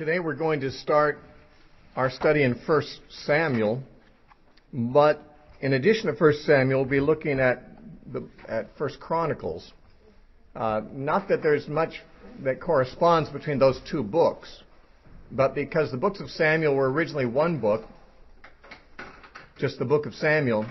Today we're going to start our study in 1 Samuel, but in addition to 1 Samuel, we'll be looking at 1 Chronicles. Not that there's much that corresponds between those two books, but because the books of Samuel were originally one book, just the book of Samuel,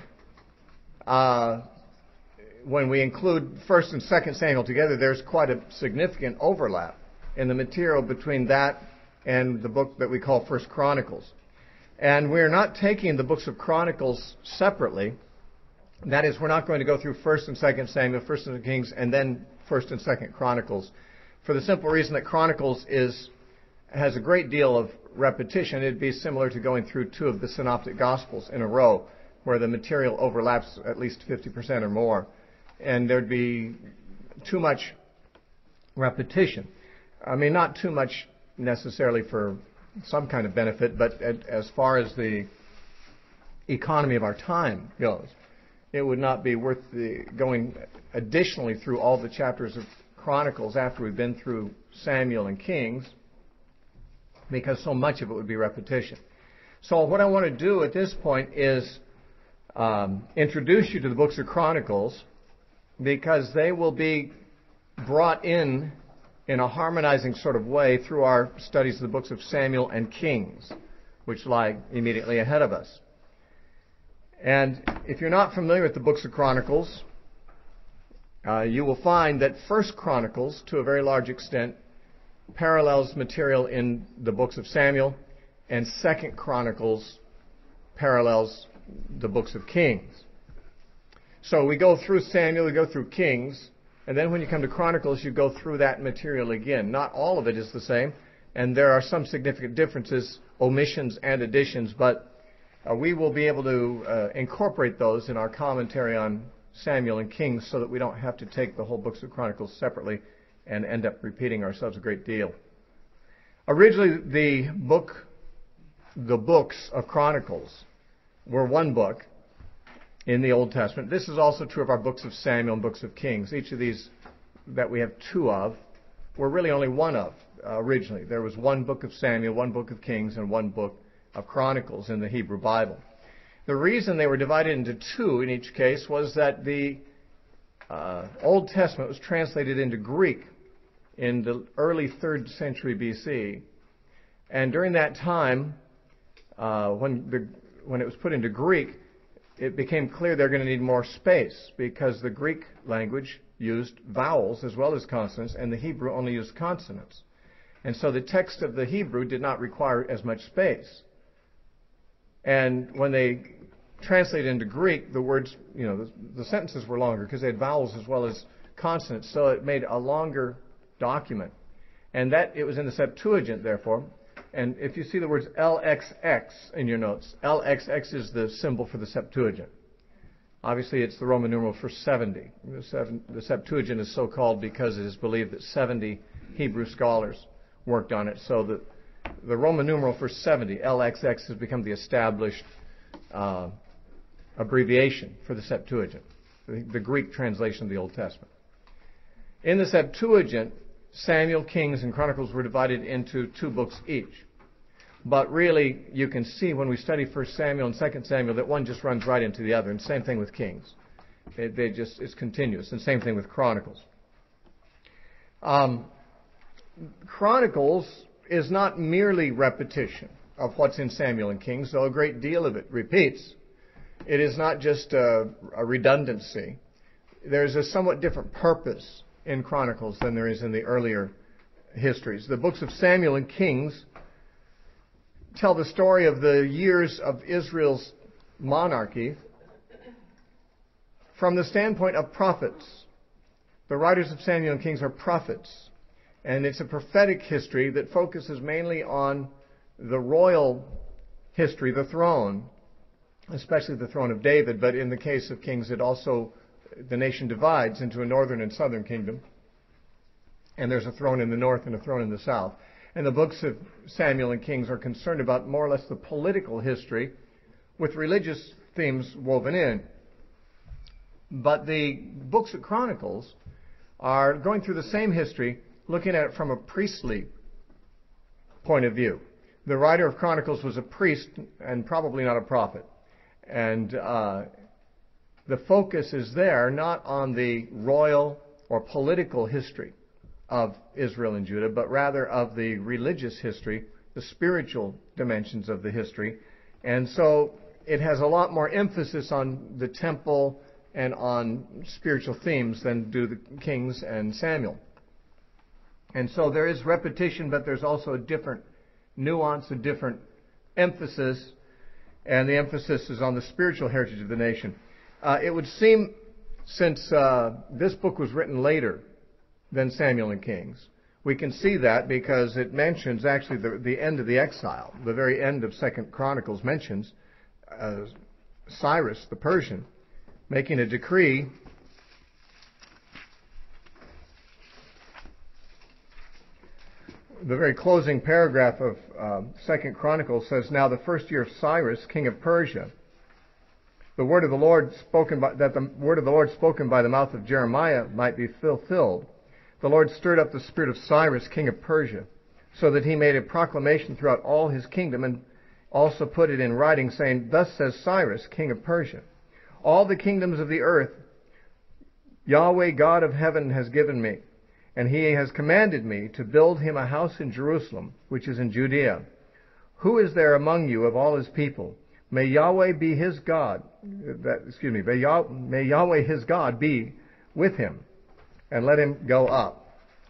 when we include 1 and 2 Samuel together, there's quite a significant overlap in the material between that and the book that we call 1 Chronicles. And we're not taking the books of Chronicles separately. That is, we're not going to go through 1 and 2 Samuel, 1 and Kings, and then 1 and 2 Chronicles, for the simple reason that Chronicles has a great deal of repetition. It'd be similar to going through two of the Synoptic Gospels in a row, where the material overlaps at least 50% or more. And there'd be too much repetition. I mean, not too much necessarily for some kind of benefit, but as far as the economy of our time goes, it would not be worth going additionally through all the chapters of Chronicles after we've been through Samuel and Kings, because so much of it would be repetition. So what I want to do at this point is introduce you to the books of Chronicles, because they will be brought in a harmonizing sort of way through our studies of the books of Samuel and Kings, which lie immediately ahead of us. And if you're not familiar with the books of Chronicles, you will find that 1 Chronicles, to a very large extent, parallels material in the books of Samuel, and 2 Chronicles parallels the books of Kings. So we go through Samuel, we go through Kings, and then when you come to Chronicles, you go through that material again. Not all of it is the same, and there are some significant differences, omissions and additions, but we will be able to incorporate those in our commentary on Samuel and Kings so that we don't have to take the whole books of Chronicles separately and end up repeating ourselves a great deal. Originally, the books of Chronicles were one book in the Old Testament. This is also true of our books of Samuel and books of Kings. Each of these that we have two of were really only one of originally. There was one book of Samuel, one book of Kings, and one book of Chronicles in the Hebrew Bible. The reason they were divided into two in each case was that the Old Testament was translated into Greek in the early 3rd century BC. And during that time, when it was put into Greek, it became clear they're going to need more space, because the Greek language used vowels as well as consonants, and the Hebrew only used consonants. And so the text of the Hebrew did not require as much space. And when they translated into Greek, the words, the sentences were longer because they had vowels as well as consonants, so it made a longer document. And that it was in the Septuagint, therefore. And if you see the words LXX in your notes, LXX is the symbol for the Septuagint. Obviously, it's the Roman numeral for 70. The Septuagint is so called because it is believed that 70 Hebrew scholars worked on it. So the Roman numeral for 70, LXX, has become the established abbreviation for the Septuagint, the Greek translation of the Old Testament. In the Septuagint, Samuel, Kings, and Chronicles were divided into two books each. But really, you can see when we study 1 Samuel and 2 Samuel that one just runs right into the other, and same thing with Kings. It's continuous, and same thing with Chronicles. Chronicles is not merely repetition of what's in Samuel and Kings, though a great deal of it repeats. It is not just a redundancy. There's a somewhat different purpose in Chronicles than there is in the earlier histories. The books of Samuel and Kings tell the story of the years of Israel's monarchy from the standpoint of prophets. The writers of Samuel and Kings are prophets, and it's a prophetic history that focuses mainly on the royal history, the throne, especially the throne of David, but in the case of Kings, the nation divides into a northern and southern kingdom, and there's a throne in the north and a throne in the south. And the books of Samuel and Kings are concerned about more or less the political history with religious themes woven in. But the books of Chronicles are going through the same history, looking at it from a priestly point of view. The writer of Chronicles was a priest and probably not a prophet. And the focus is there not on the royal or political history of Israel and Judah, but rather of the religious history, the spiritual dimensions of the history. And so it has a lot more emphasis on the temple and on spiritual themes than do the Kings and Samuel. And so there is repetition, but there's also a different nuance, a different emphasis, and the emphasis is on the spiritual heritage of the nation. It would seem, since this book was written later than Samuel and Kings, we can see that because it mentions actually the end of the exile. The very end of 2nd Chronicles mentions Cyrus the Persian making a decree the very closing paragraph of 2nd Chronicles says, "Now the first year of Cyrus, king of Persia, the word of the Lord spoken by the mouth of Jeremiah might be fulfilled. The Lord stirred up the spirit of Cyrus, king of Persia, so that he made a proclamation throughout all his kingdom and also put it in writing, saying, 'Thus says Cyrus, king of Persia, all the kingdoms of the earth Yahweh God of heaven has given me, and he has commanded me to build him a house in Jerusalem, which is in Judea. Who is there among you of all his people? May Yahweh be his God. May Yahweh his God be with him, and let him go up.'"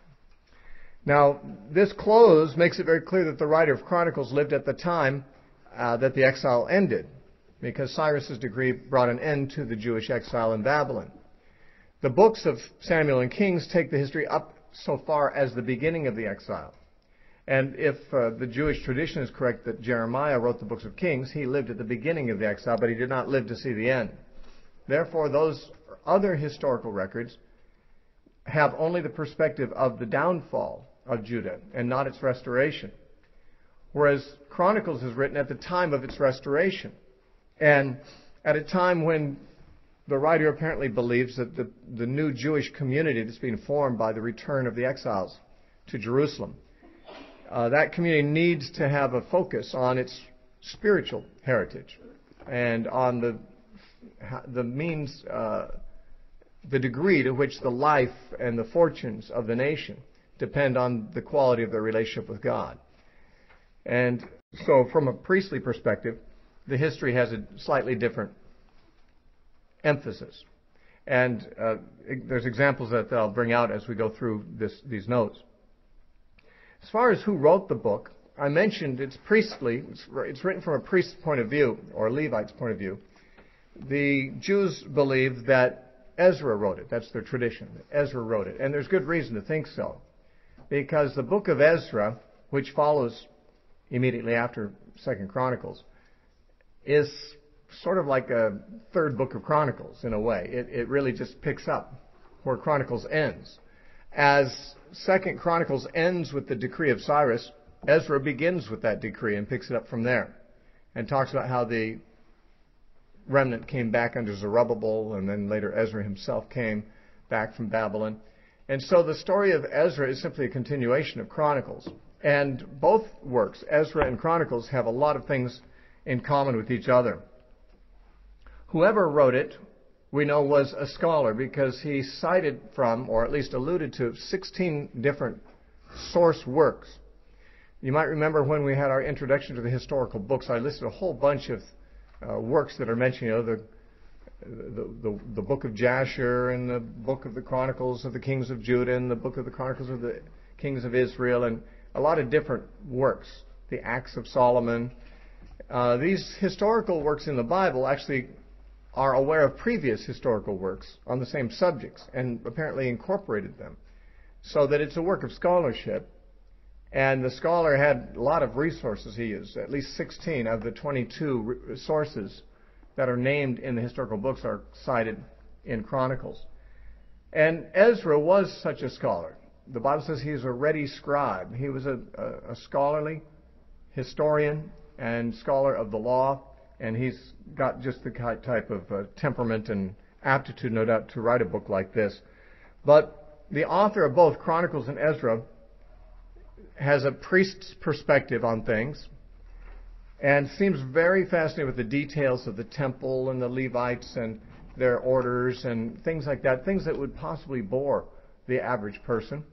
Now, this close makes it very clear that the writer of Chronicles lived at the time that the exile ended, because Cyrus's decree brought an end to the Jewish exile in Babylon. The books of Samuel and Kings take the history up so far as the beginning of the exile. And if the Jewish tradition is correct that Jeremiah wrote the books of Kings, he lived at the beginning of the exile, but he did not live to see the end. Therefore, those other historical records have only the perspective of the downfall of Judah and not its restoration. Whereas Chronicles is written at the time of its restoration, and at a time when the writer apparently believes that the new Jewish community that's being formed by the return of the exiles to Jerusalem, that community needs to have a focus on its spiritual heritage and on the means, the degree to which the life and the fortunes of the nation depend on the quality of their relationship with God. And so from a priestly perspective, the history has a slightly different emphasis. And there's examples that I'll bring out as we go through these notes. As far as who wrote the book, I mentioned it's priestly. It's written from a priest's point of view, or a Levite's point of view. The Jews believe that Ezra wrote it. That's their tradition. Ezra wrote it. And there's good reason to think so, because the book of Ezra, which follows immediately after 2nd Chronicles, is sort of like a third book of Chronicles in a way. It really just picks up where Chronicles ends. As 2nd Chronicles ends with the decree of Cyrus, Ezra begins with that decree and picks it up from there and talks about how the remnant came back under Zerubbabel, and then later Ezra himself came back from Babylon. And so the story of Ezra is simply a continuation of Chronicles. And both works, Ezra and Chronicles, have a lot of things in common with each other. Whoever wrote it, we know, was a scholar, because he cited from, or at least alluded to, 16 different source works. You might remember when we had our introduction to the historical books, I listed a whole bunch of works that are mentioned, the book of Jasher, and the book of the Chronicles of the Kings of Judah, and the book of the Chronicles of the Kings of Israel, and a lot of different works, the Acts of Solomon. These historical works in the Bible actually are aware of previous historical works on the same subjects and apparently incorporated them, so that it's a work of scholarship. And the scholar had a lot of resources he used. At least 16 of the 22 sources that are named in the historical books are cited in Chronicles. And Ezra was such a scholar. The Bible says he was a ready scribe. He was a scholarly historian and scholar of the law, and he's got just the type of temperament and aptitude, no doubt, to write a book like this. But the author of both Chronicles and Ezra has a priest's perspective on things and seems very fascinated with the details of the temple and the Levites and their orders and things like that, things that would possibly bore the average person.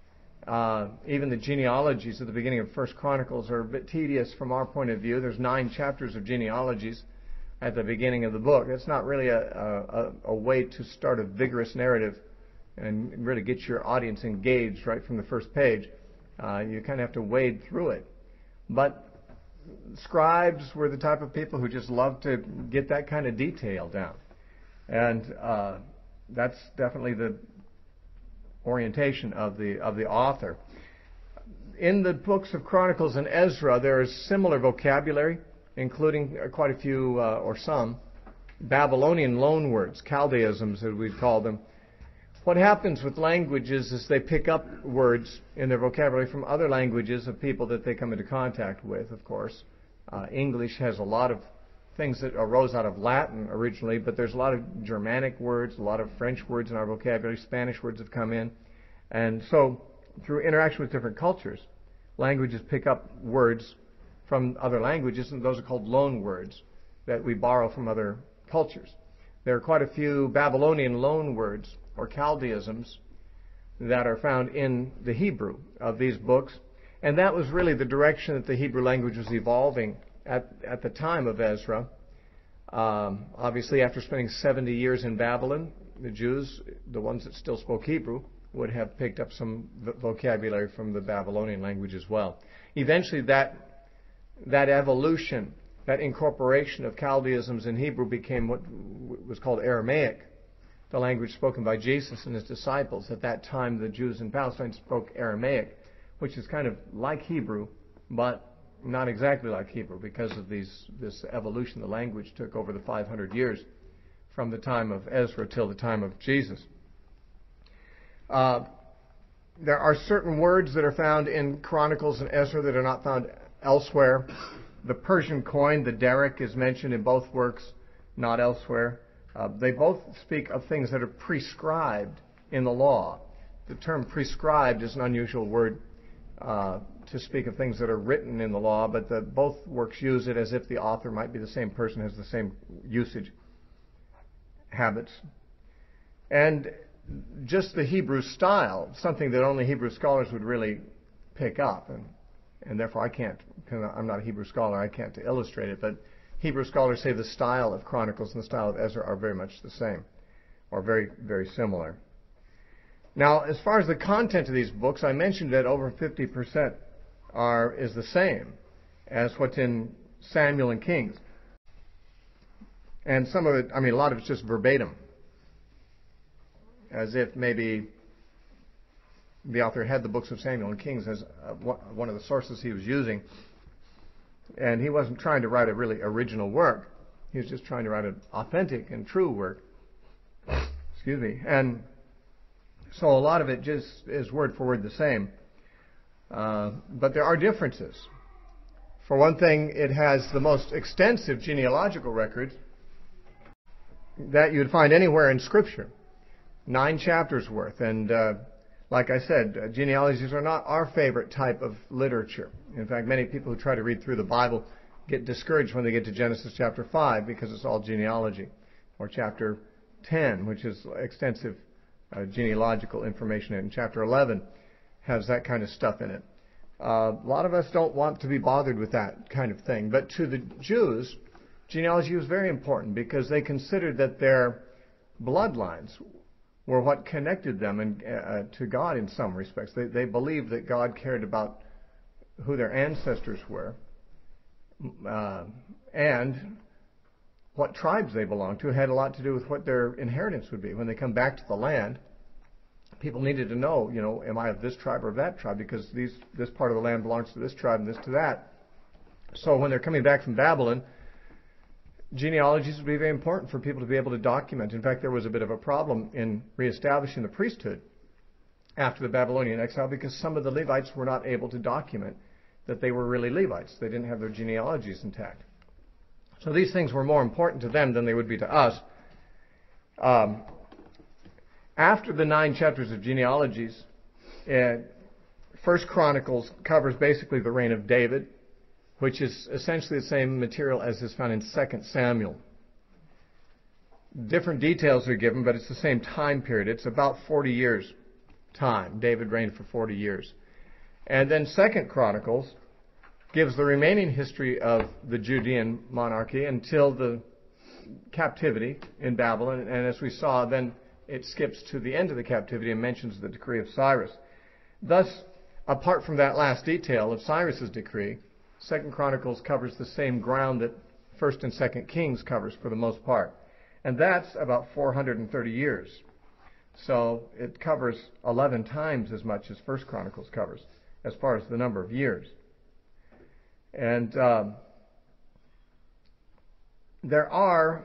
Even the genealogies at the beginning of 1 Chronicles are a bit tedious from our point of view. There's 9 chapters of genealogies at the beginning of the book. It's not really a way to start a vigorous narrative and really get your audience engaged right from the first page. You kind of have to wade through it. But scribes were the type of people who just loved to get that kind of detail down. And that's definitely the orientation of the author. In the books of Chronicles and Ezra, there is similar vocabulary, including quite a few, or some, Babylonian loanwords, Chaldeisms as we'd call them. What happens with languages is they pick up words in their vocabulary from other languages of people that they come into contact with, of course. English has a lot of things that arose out of Latin originally, but there's a lot of Germanic words, a lot of French words in our vocabulary, Spanish words have come in. And so, through interaction with different cultures, languages pick up words from other languages, and those are called loan words that we borrow from other cultures. There are quite a few Babylonian loan words, or Chaldeisms, that are found in the Hebrew of these books, and that was really the direction that the Hebrew language was evolving at the time of Ezra. Obviously, after spending 70 years in Babylon, the Jews, the ones that still spoke Hebrew, would have picked up some vocabulary from the Babylonian language as well. Eventually, that evolution, that incorporation of Chaldeisms in Hebrew became what was called Aramaic, the language spoken by Jesus and his disciples. At that time, the Jews in Palestine spoke Aramaic, which is kind of like Hebrew, but not exactly like Hebrew because of this evolution. The language took over the 500 years from the time of Ezra till the time of Jesus. There are certain words that are found in Chronicles and Ezra that are not found elsewhere. The Persian coin, the derrick, is mentioned in both works, not elsewhere. They both speak of things that are prescribed in the law. The term prescribed is an unusual word to speak of things that are written in the law, but both works use it as if the author might be the same person, has the same usage habits. And just the Hebrew style, something that only Hebrew scholars would really pick up, and therefore I can't, because I'm not a Hebrew scholar, I can't illustrate it, but Hebrew scholars say the style of Chronicles and the style of Ezra are very much the same, or very, very similar. Now, as far as the content of these books, I mentioned that over 50% is the same as what's in Samuel and Kings. And some of it, a lot of it's just verbatim, as if maybe the author had the books of Samuel and Kings as one of the sources he was using, and he wasn't trying to write a really original work. He was just trying to write an authentic and true work. Excuse me. And so a lot of it just is word for word the same. But there are differences. For one thing, it has the most extensive genealogical records that you'd find anywhere in Scripture. 9 chapters worth. And like I said, genealogies are not our favorite type of literature. In fact, many people who try to read through the Bible get discouraged when they get to Genesis chapter 5 because it's all genealogy. Or chapter 10, which is extensive genealogical information. And chapter 11 has that kind of stuff in it. A lot of us don't want to be bothered with that kind of thing. But to the Jews, genealogy was very important because they considered that their bloodlines were what connected them to God in some respects. They believed that God cared about who their ancestors were and what tribes they belonged to. It had a lot to do with what their inheritance would be. When they come back to the land, people needed to know, am I of this tribe or of that tribe? Because this part of the land belongs to this tribe and this to that. So when they're coming back from Babylon, genealogies would be very important for people to be able to document. In fact, there was a bit of a problem in reestablishing the priesthood after the Babylonian exile because some of the Levites were not able to document that they were really Levites. They didn't have their genealogies intact. So these things were more important to them than they would be to us. After the 9 chapters of genealogies, First Chronicles covers basically the reign of David, which is essentially the same material as is found in 2 Samuel. Different details are given, but it's the same time period. It's about 40 years' time. David reigned for 40 years. And then 2 Chronicles gives the remaining history of the Judean monarchy until the captivity in Babylon. And as we saw, then it skips to the end of the captivity and mentions the decree of Cyrus. Thus, apart from that last detail of Cyrus's decree, 2 Chronicles covers the same ground that 1 and 2 Kings covers for the most part. And that's about 430 years. So it covers 11 times as much as 1 Chronicles covers, as far as the number of years. And there are,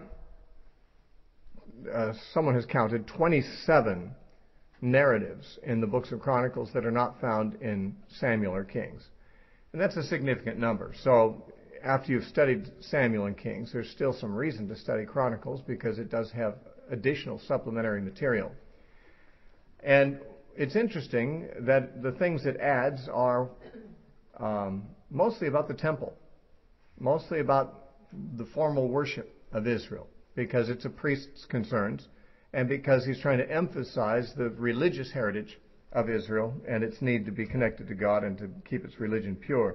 someone has counted, 27 narratives in the books of Chronicles that are not found in Samuel or Kings. And that's a significant number. So after you've studied Samuel and Kings, there's still some reason to study Chronicles because it does have additional supplementary material. And it's interesting that the things it adds are mostly about the temple, mostly about the formal worship of Israel, because it's a priest's concerns, and because he's trying to emphasize the religious heritage of Israel and its need to be connected to God and to keep its religion pure.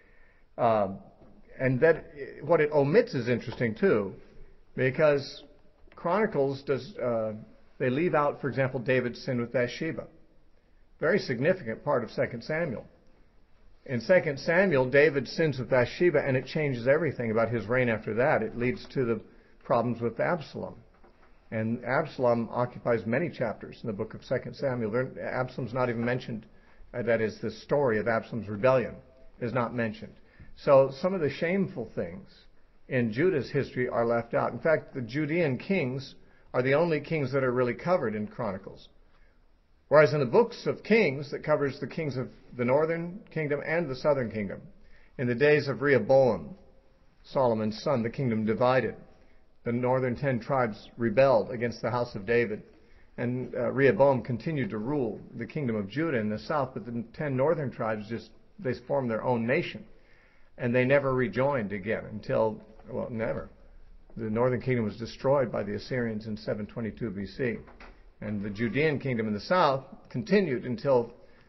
And that what it omits is interesting too, because Chronicles they leave out, for example, David's sin with Bathsheba. Very significant part of 2 Samuel. In 2 Samuel, David sins with Bathsheba, and it changes everything about his reign after that. It leads to the problems with Absalom. And Absalom occupies many chapters in the book of 2 Samuel. Absalom's not even mentioned. That is, the story of Absalom's rebellion is not mentioned. So some of the shameful things in Judah's history are left out. In fact, the Judean kings are the only kings that are really covered in Chronicles. Whereas in the books of Kings, that covers the kings of the northern kingdom and the southern kingdom. In the days of Rehoboam, Solomon's son, the kingdom divided. The northern 10 tribes rebelled against the house of David. And Rehoboam continued to rule the kingdom of Judah in the south, but the 10 northern tribes they formed their own nation. And they never rejoined again until, well, never. The northern kingdom was destroyed by the Assyrians in 722 BC. And the Judean kingdom in the south continued until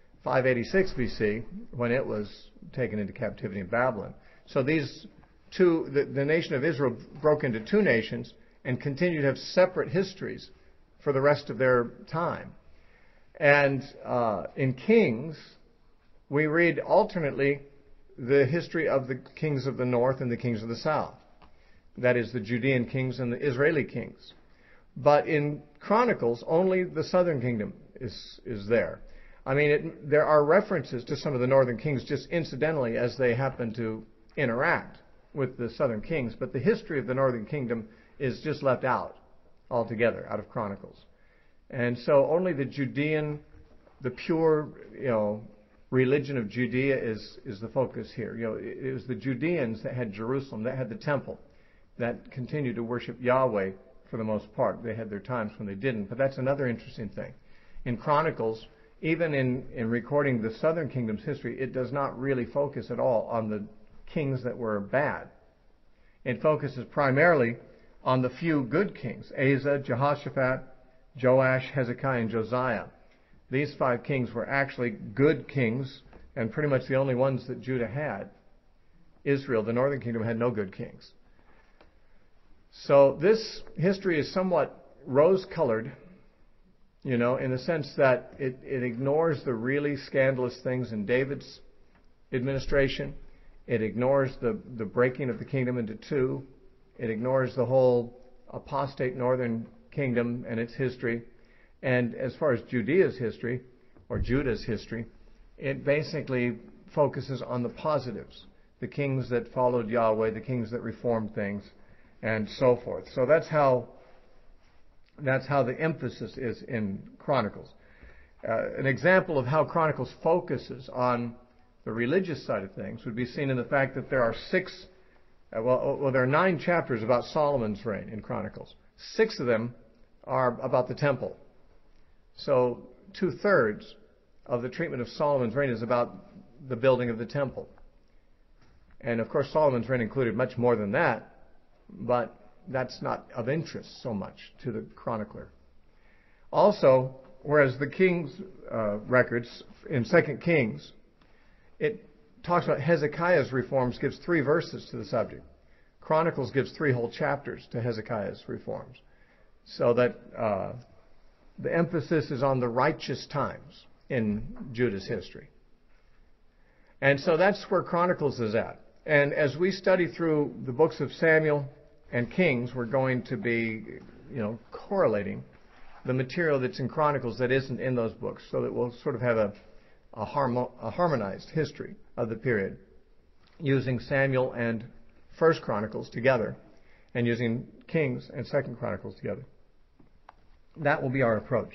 586 BC, when it was taken into captivity in Babylon. So these two, the nation of Israel broke into two nations and continued to have separate histories for the rest of their time. And in Kings, we read alternately the history of the kings of the north and the kings of the south. That is, the Judean kings and the Israeli kings. But in Chronicles, only the southern kingdom is there. I mean, there are references to some of the northern kings just incidentally as they happen to interact with the southern kings, but the history of the northern kingdom is just left out altogether, out of Chronicles. And so only the Judean, the pure, religion of Judea is the focus here. It was the Judeans that had Jerusalem, that had the temple, that continued to worship Yahweh for the most part. They had their times when they didn't, but that's another interesting thing. In Chronicles, even in recording the southern kingdom's history, it does not really focus at all on the kings that were bad. It focuses primarily on the few good kings: Asa, Jehoshaphat, Joash, Hezekiah, and Josiah. These 5 kings were actually good kings, and pretty much the only ones that Judah had. Israel, the northern kingdom, had no good kings. So this history is somewhat rose-colored, in the sense that it ignores the really scandalous things in David's administration. It ignores the breaking of the kingdom into two. It ignores the whole apostate northern kingdom and its history. And as far as Judea's history, or Judah's history, it basically focuses on the positives, the kings that followed Yahweh, the kings that reformed things, and so forth. So that's how the emphasis is in Chronicles. An example of how Chronicles focuses on the religious side of things would be seen in the fact that there are there are 9 chapters about Solomon's reign in Chronicles. 6 of them are about the temple. So 2/3 of the treatment of Solomon's reign is about the building of the temple. And of course, Solomon's reign included much more than that, but that's not of interest so much to the chronicler. Also, whereas the King's records in 2 Kings, it talks about Hezekiah's reforms, gives 3 verses to the subject. Chronicles gives 3 whole chapters to Hezekiah's reforms. So that the emphasis is on the righteous times in Judah's history. And so that's where Chronicles is at. And as we study through the books of Samuel and Kings, we're going to be, correlating the material that's in Chronicles that isn't in those books, so that we'll sort of have a harmonized history of the period, using Samuel and 1 Chronicles together, and using Kings and 2 Chronicles together. That will be our approach.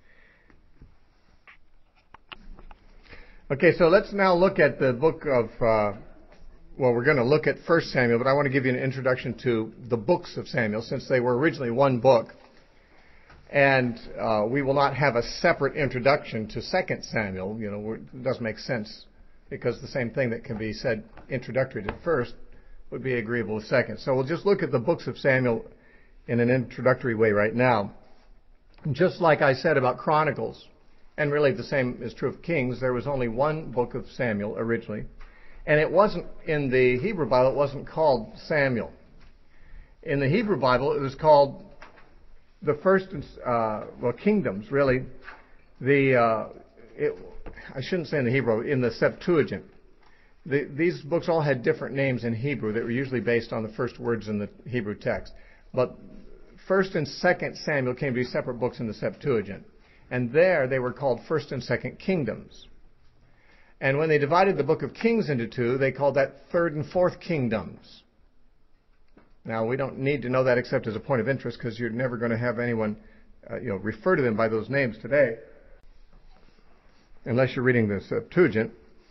Okay, so let's now look at the book of, we're going to look at 1 Samuel, but I want to give you an introduction to the books of Samuel, since they were originally one book. And we will not have a separate introduction to 2 Samuel. It doesn't make sense, because the same thing that can be said introductory to 1 would be agreeable with 2. So we'll just look at the books of Samuel in an introductory way right now. Just like I said about Chronicles, and really the same is true of Kings, there was only one book of Samuel originally. And it wasn't, in the Hebrew Bible, it wasn't called Samuel. In the Hebrew Bible, it was called the first, kingdoms, really. I shouldn't say in the Hebrew, in the Septuagint. These books all had different names in Hebrew that were usually based on the first words in the Hebrew text. But 1 and 2 Samuel came to be separate books in the Septuagint. And there they were called 1 and 2 Kingdoms. And when they divided the book of Kings into 2, they called that 3rd and 4th Kingdoms. Now, we don't need to know that except as a point of interest, because you're never going to have anyone refer to them by those names today, unless you're reading the Septuagint.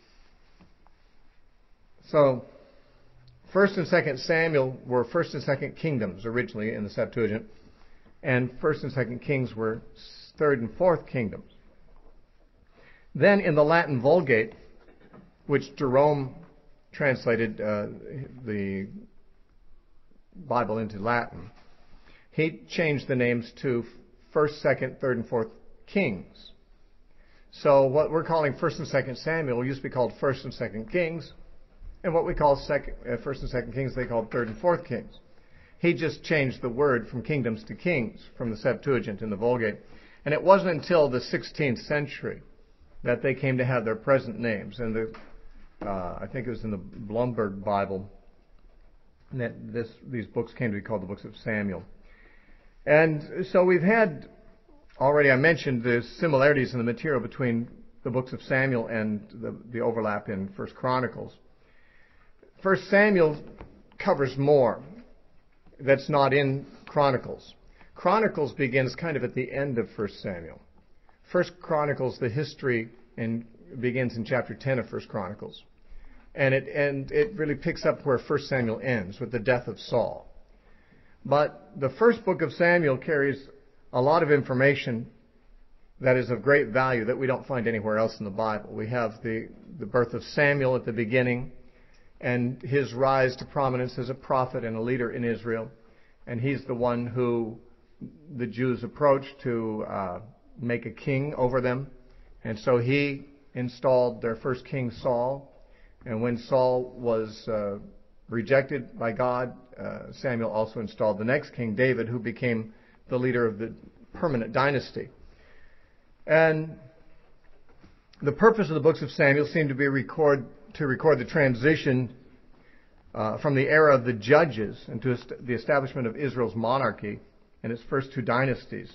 So, 1 and 2 Samuel were 1 and 2 Kingdoms originally in the Septuagint, and 1 and 2 Kings were 3rd and 4th Kingdoms. Then in the Latin Vulgate, which Jerome translated the Bible into Latin, he changed the names to 1st, 2nd, 3rd, and 4th Kings. So what we're calling 1st and 2nd Samuel used to be called 1st and 2nd Kings, and what we call 1st and 2nd Kings, they called 3rd and 4th Kings. He just changed the word from kingdoms to kings from the Septuagint in the Vulgate. And it wasn't until the 16th century that they came to have their present names. And I think it was in the Blomberg Bible that these books came to be called the books of Samuel. And so we've had, already I mentioned the similarities in the material between the books of Samuel and the overlap in 1 Chronicles. 1 Samuel covers more that's not in Chronicles. Chronicles begins kind of at the end of 1 Samuel. 1 Chronicles, the history, begins in chapter 10 of 1 Chronicles. And it really picks up where 1 Samuel ends, with the death of Saul. But the first book of Samuel carries a lot of information that is of great value that we don't find anywhere else in the Bible. We have the birth of Samuel at the beginning, and his rise to prominence as a prophet and a leader in Israel. And he's the one who the Jews approached to make a king over them. And so he installed their first king, Saul. And when Saul was rejected by God, Samuel also installed the next king, David, who became the leader of the permanent dynasty. And the purpose of the books of Samuel seemed to be to record the transition from the era of the judges and to the establishment of Israel's monarchy and its first 2 dynasties.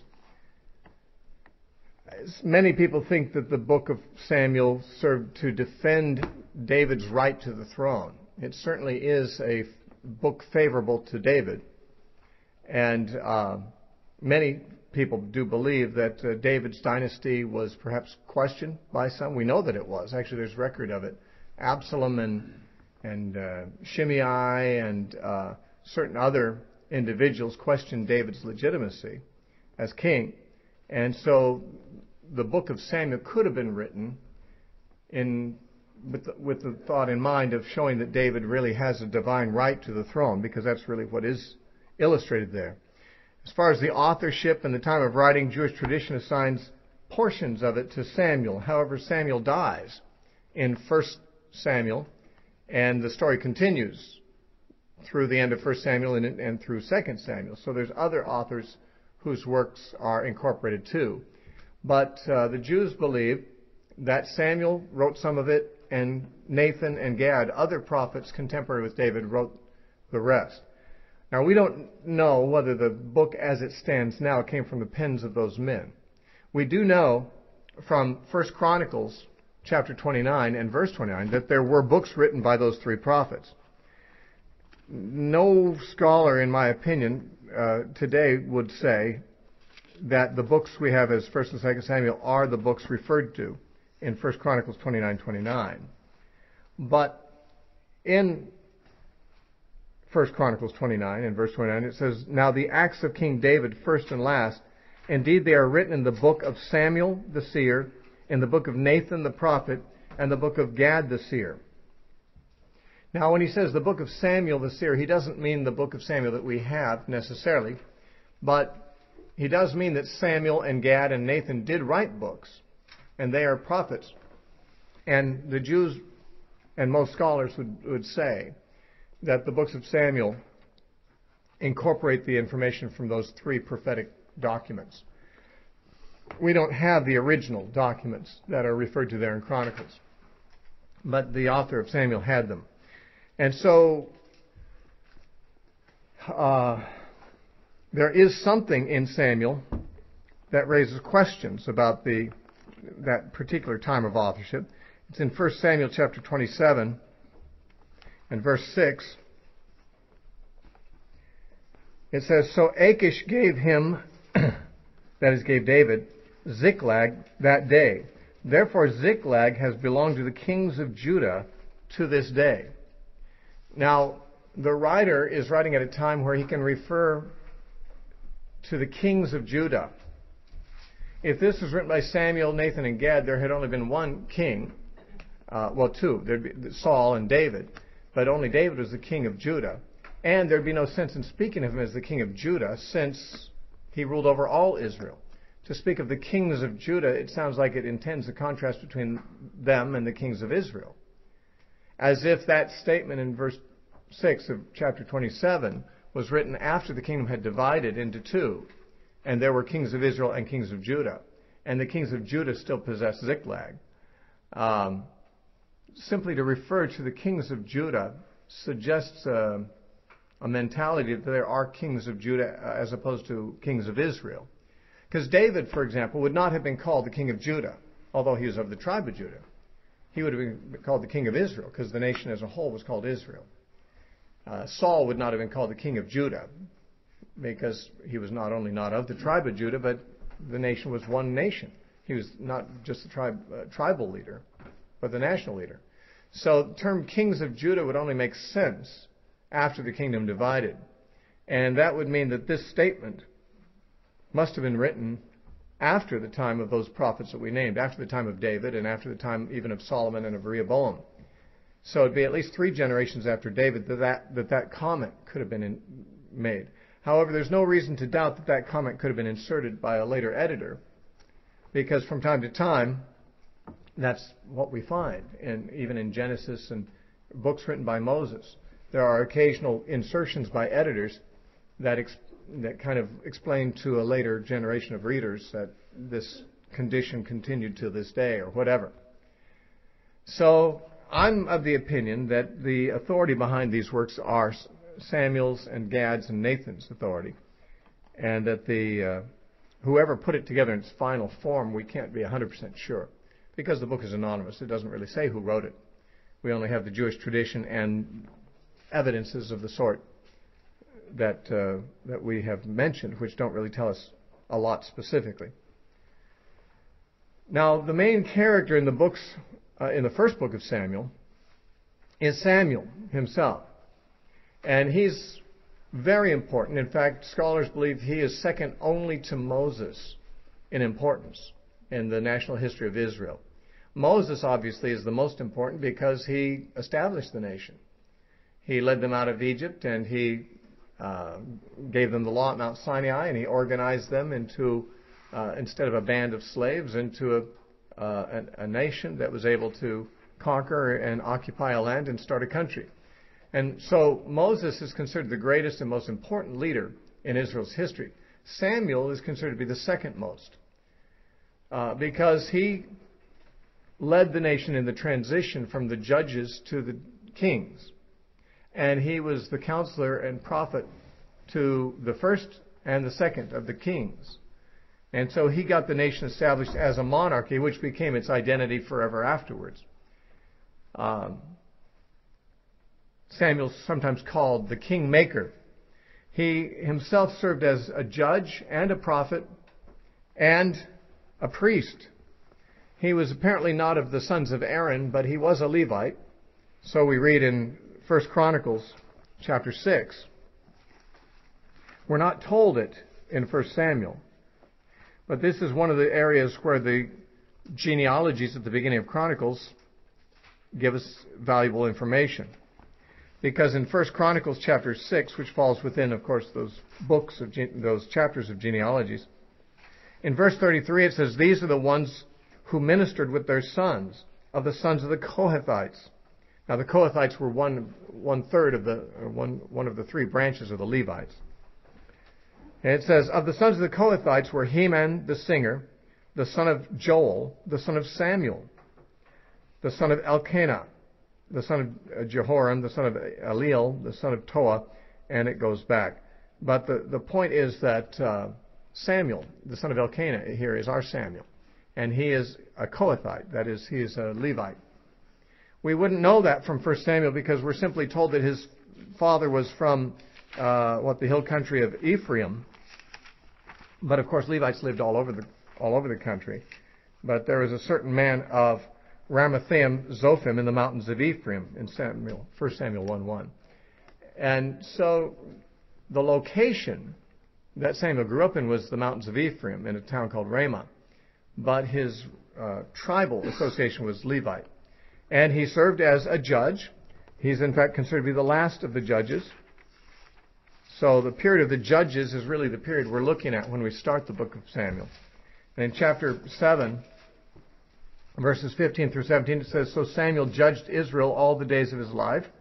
Many people think that the book of Samuel served to defend David's right to the throne. It certainly is a book favorable to David. And many people do believe that David's dynasty was perhaps questioned by some. We know that it was. Actually, there's record of it. Absalom and Shimei and certain other individuals questioned David's legitimacy as king. And so the book of Samuel could have been written with the thought in mind of showing that David really has a divine right to the throne, because that's really what is illustrated there. As far as the authorship and the time of writing, Jewish tradition assigns portions of it to Samuel. However, Samuel dies in 1 Samuel, and the story continues through the end of 1 Samuel and through 2 Samuel. So there's other authors whose works are incorporated too. But the Jews believe that Samuel wrote some of it, and Nathan and Gad, other prophets contemporary with David, wrote the rest. Now, we don't know whether the book as it stands now came from the pens of those men. We do know from 1 Chronicles chapter 29 and verse 29 that there were books written by those three prophets. No scholar, in my opinion, today would say that the books we have as 1 and 2 Samuel are the books referred to in 1 Chronicles 29:29. But in 1 Chronicles 29 and verse 29, it says, "Now the acts of King David, first and last, indeed they are written in the book of Samuel the seer, in the book of Nathan the prophet, and the book of Gad the seer." Now, when he says the book of Samuel the seer, he doesn't mean the book of Samuel that we have necessarily, but he does mean that Samuel and Gad and Nathan did write books, and they are prophets. And the Jews and most scholars would say that the books of Samuel incorporate the information from those three prophetic documents. We don't have the original documents that are referred to there in Chronicles, but the author of Samuel had them. And so there is something in Samuel that raises questions about that particular time of authorship. It's in 1 Samuel chapter 27 and verse 6. It says, "So Achish gave him," that is, gave David, "Ziklag that day. Therefore Ziklag has belonged to the kings of Judah to this day." Now, the writer is writing at a time where he can refer to the kings of Judah. If this was written by Samuel, Nathan, and Gad, there had only been one king. Two. There'd be Saul and David. But only David was the king of Judah. And there'd be no sense in speaking of him as the king of Judah, since he ruled over all Israel. To speak of the kings of Judah, it sounds like it intends a contrast between them and the kings of Israel. As if that statement in verse 6 of chapter 27 was written after the kingdom had divided into two, and there were kings of Israel and kings of Judah, and the kings of Judah still possessed Ziklag. Simply to refer to the kings of Judah suggests a mentality that there are kings of Judah as opposed to kings of Israel. Because David, for example, would not have been called the king of Judah, although he was of the tribe of Judah. He would have been called the king of Israel, because the nation as a whole was called Israel. Saul would not have been called the king of Judah, because he was not only not of the tribe of Judah, but the nation was one nation. He was not just the tribal leader, but the national leader. So the term kings of Judah would only make sense after the kingdom divided. And that would mean that this statement must have been written after the time of those prophets that we named, after the time of David and after the time even of Solomon and of Rehoboam. So it'd be at least 3 generations after David that comment could have been made. However, there's no reason to doubt that comment could have been inserted by a later editor, because from time to time, that's what we find, even in Genesis and books written by Moses. There are occasional insertions by editors that kind of explain to a later generation of readers that this condition continued to this day or whatever. So I'm of the opinion that the authority behind these works are Samuel's and Gad's and Nathan's authority, and that whoever put it together in its final form, we can't be 100% sure, because the book is anonymous. It doesn't really say who wrote it. We only have the Jewish tradition and evidences of the sort that we have mentioned, which don't really tell us a lot specifically. Now, the main character in the books, in the first book of Samuel, is Samuel himself. And he's very important. In fact, scholars believe he is second only to Moses in importance. in the national history of Israel. Moses, obviously, is the most important because he established the nation. He led them out of Egypt, and he gave them the law at Mount Sinai, and he organized them into, instead of a band of slaves, into a nation that was able to conquer and occupy a land and start a country. And so Moses is considered the greatest and most important leader in Israel's history. Samuel is considered to be the second most because he led the nation in the transition from the judges to the kings. And he was the counselor and prophet to the first and the second of the kings. And so he got the nation established as a monarchy, which became its identity forever afterwards. Samuel's sometimes called the kingmaker. He himself served as a judge and a prophet and a priest. He was apparently not of the sons of Aaron, but he was a Levite. So we read in 1 Chronicles chapter 6. We're not told it in 1 Samuel, but this is one of the areas where the genealogies at the beginning of Chronicles give us valuable information. Because in 1 Chronicles chapter 6, which falls within, of course, those books of those chapters of genealogies, in verse 33 it says, "These are the ones who ministered with their sons, of the sons of the Kohathites." Now the Kohathites were one third of one of the three branches of the Levites. And it says, "Of the sons of the Kohathites were Heman the singer, the son of Joel, the son of Samuel, the son of Elkanah, the son of Jehoram, the son of Eliel, the son of Toa," and it goes back. But the point is that Samuel, the son of Elkanah, here is our Samuel. And he is a Kohathite, that is, he is a Levite. We wouldn't know that from 1 Samuel because we're simply told that his father was from the hill country of Ephraim. But of course, Levites lived all over the country. But there was a certain man of Ramathaim Zophim in the mountains of Ephraim in 1 Samuel 1:1. And so the location that Samuel grew up in was the mountains of Ephraim in a town called Ramah. But his tribal association was Levite. And he served as a judge. He's in fact considered to be the last of the judges. So the period of the judges is really the period we're looking at when we start the book of Samuel. And in chapter 7, verses 15 through 17, it says, "So Samuel judged Israel all the days of his life.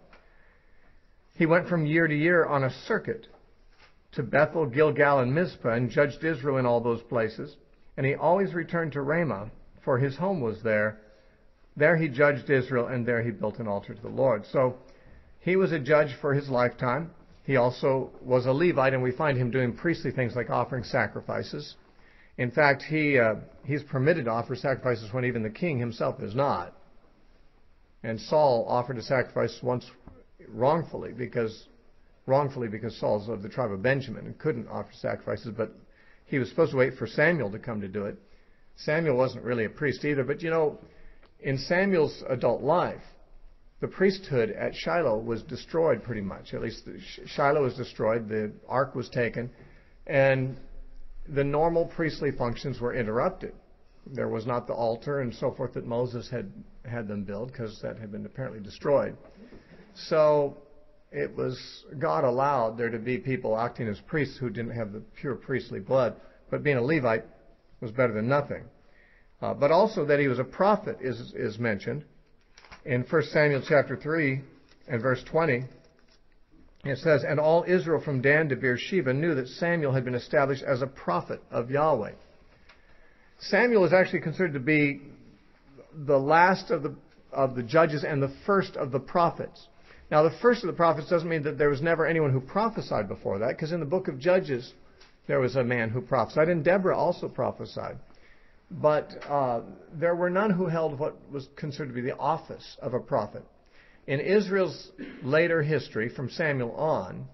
He went from year to year on a circuit to Bethel, Gilgal, and Mizpah, and judged Israel in all those places. And he always returned to Ramah, for his home was there. There he judged Israel, and there he built an altar to the Lord." So he was a judge for his lifetime. He also was a Levite, and we find him doing priestly things like offering sacrifices. In fact, he's permitted to offer sacrifices when even the king himself is not. And Saul offered a sacrifice once wrongfully because Saul's of the tribe of Benjamin and couldn't offer sacrifices, but he was supposed to wait for Samuel to come to do it. Samuel wasn't really a priest either, but in Samuel's adult life, the priesthood at Shiloh was destroyed pretty much. At least Shiloh was destroyed, the ark was taken, and the normal priestly functions were interrupted. There was not the altar and so forth that Moses had them build because that had been apparently destroyed. So it was, God allowed there to be people acting as priests who didn't have the pure priestly blood, but being a Levite was better than nothing. But also that he was a prophet is mentioned. In 1 Samuel chapter 3 and verse 20, it says, "And all Israel from Dan to Beersheba knew that Samuel had been established as a prophet of Yahweh." Samuel is actually considered to be the last of the judges and the first of the prophets. Now, the first of the prophets doesn't mean that there was never anyone who prophesied before that, because in the book of Judges, there was a man who prophesied, and Deborah also prophesied. But there were none who held what was considered to be the office of a prophet. In Israel's later history, from Samuel on,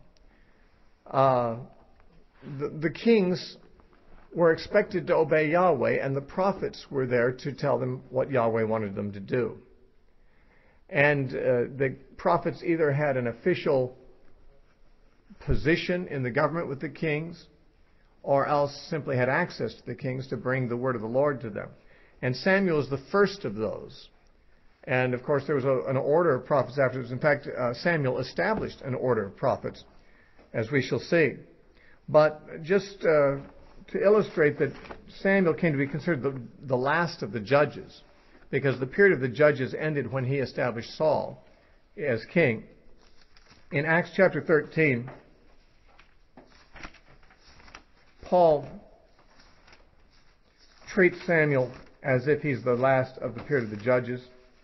the kings were expected to obey Yahweh, and the prophets were there to tell them what Yahweh wanted them to do. And the prophets either had an official position in the government with the kings, or else simply had access to the kings to bring the word of the Lord to them. And Samuel is the first of those. And, of course, there was an order of prophets afterwards. In fact, Samuel established an order of prophets, as we shall see. But just to illustrate that Samuel came to be considered the last of the judges, because the period of the judges ended when he established Saul as king. In Acts chapter 13, Paul treats Samuel as if he's the last of the period of the judges.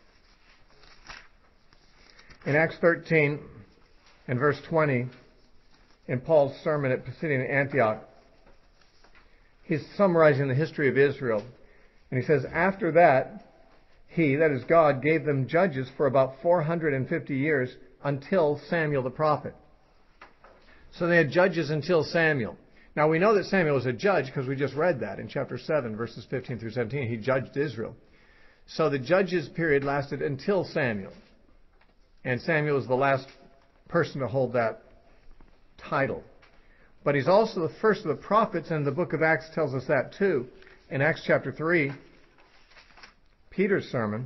In Acts 13 and verse 20, in Paul's sermon at Pisidian Antioch, he's summarizing the history of Israel. And he says, after that, he, that is God, gave them judges for about 450 years until Samuel the prophet. So they had judges until Samuel. Now we know that Samuel was a judge because we just read that in chapter 7, verses 15 through 17. He judged Israel. So the judges period lasted until Samuel. And Samuel is the last person to hold that title. But he's also the first of the prophets, and the book of Acts tells us that too. In Acts chapter 3, Peter's sermon,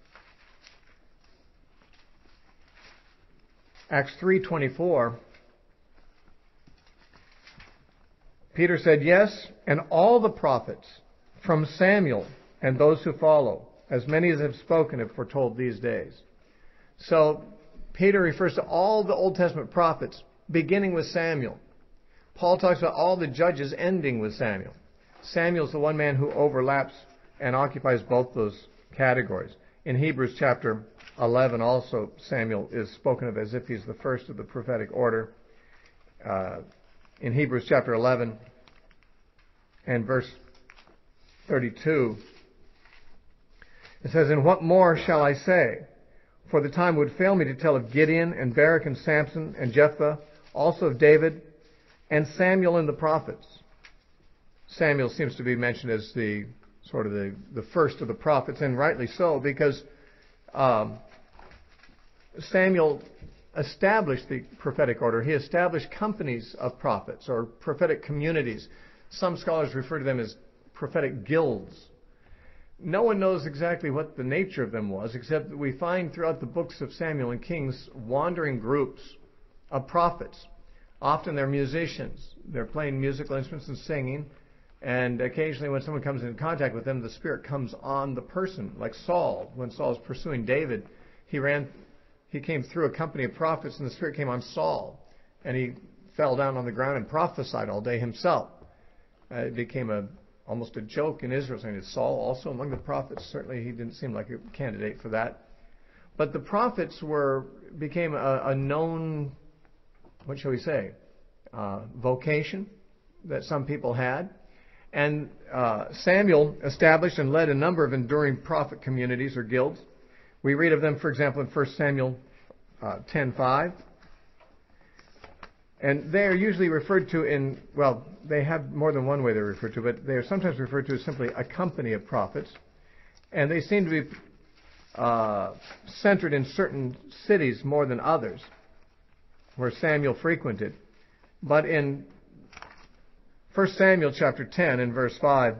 Acts 3:24, Peter said, yes, and all the prophets from Samuel and those who follow, as many as have spoken, have foretold these days. So Peter refers to all the Old Testament prophets beginning with Samuel. Paul talks about all the judges ending with Samuel. Samuel's the one man who overlaps and occupies both those categories. In Hebrews chapter 11 also, Samuel is spoken of as if he's the first of the prophetic order. In Hebrews chapter 11 and verse 32, it says, and what more shall I say? For the time would fail me to tell of Gideon and Barak and Samson and Jephthah, also of David and Samuel and the prophets. Samuel seems to be mentioned as the first of the prophets, and rightly so, because Samuel established the prophetic order. He established companies of prophets, or prophetic communities. Some scholars refer to them as prophetic guilds. No one knows exactly what the nature of them was, except that we find throughout the books of Samuel and Kings wandering groups of prophets. Often they're musicians. They're playing musical instruments and singing. And occasionally when someone comes in contact with them, the Spirit comes on the person. Like Saul, when Saul was pursuing David, he came through a company of prophets, and the Spirit came on Saul. And he fell down on the ground and prophesied all day himself. It became almost a joke in Israel, saying, is Saul also among the prophets? Certainly he didn't seem like a candidate for that. But the prophets became a known, what shall we say, vocation that some people had. And Samuel established and led a number of enduring prophet communities or guilds. We read of them, for example, in 1 Samuel 10:5. And they are usually referred to they have more than one way they're referred to, but they are sometimes referred to as simply a company of prophets. And they seem to be centered in certain cities more than others, where Samuel frequented. But in 1 Samuel chapter 10 and verse 5,